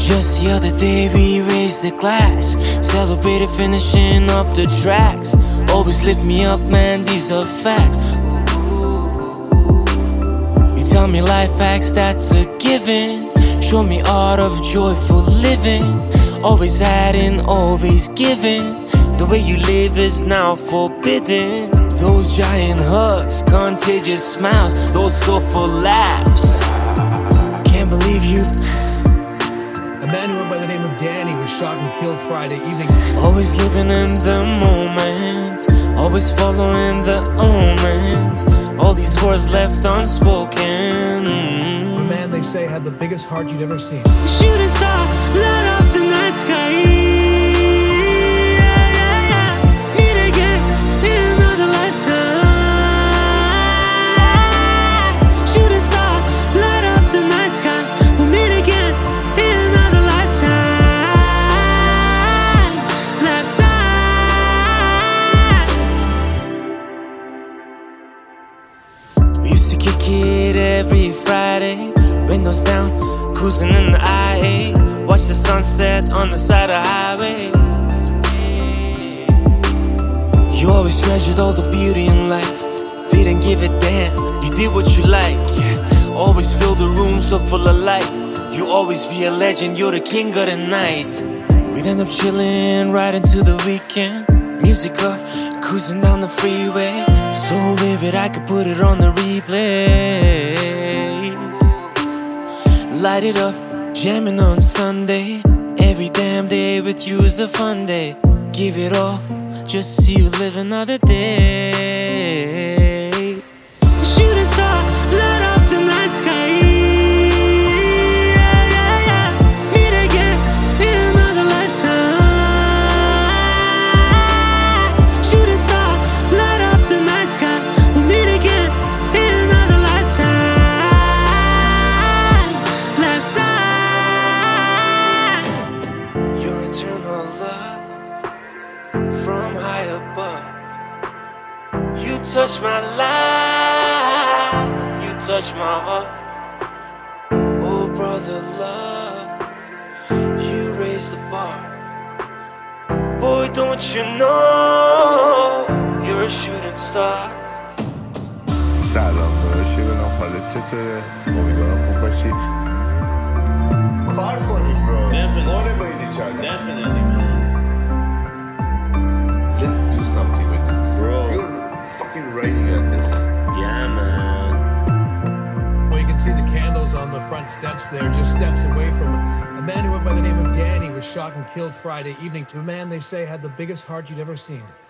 Just the other day we raised the glass, celebrated finishing up the tracks. Always lift me up, man, these are facts. You tell me life facts, that's a given. Show me art of joyful living. Always adding, always giving. The way you live is now forbidden. Those giant hugs, contagious smiles, those soulful laughs. Can't believe you. A man who went by the name of Danny was shot and killed Friday evening. Always living in the moment, always following the omens. All these words left unspoken. A man they say had the biggest heart you'd ever seen. Shooting star, light up the night sky. Used to kick it every Friday, windows down, cruising in the IA. Watch the sunset on the side of the highway. You always treasured all the beauty in life, didn't give a damn, you did what you like, yeah. Always fill the room so full of light. You always be a legend, you're the king of the night. We'd end up chilling right into the weekend. Music up, cruising down the freeway. So vivid I could put it on the replay. Light it up, jamming on Sunday. Every damn day with you is a fun day. Give it all, just to see you live another day. Shooting star, light up the night sky. Eternal love from high above. You touch my life, you touch my heart. Oh brother love, you raise the bar. Boy, don't you know you're a shooting star. سلام داداشی، حالت چطوره؟ امیدوارم خوب باشی. کار کنیم برو. Definitely, man. Let's do something with this. Bro. You're fucking writing at this. Yeah, man. Well, you can see the candles on the front steps there, just steps away from a man who went by the name of Danny was shot and killed Friday evening. A man they say had the biggest heart you'd ever seen.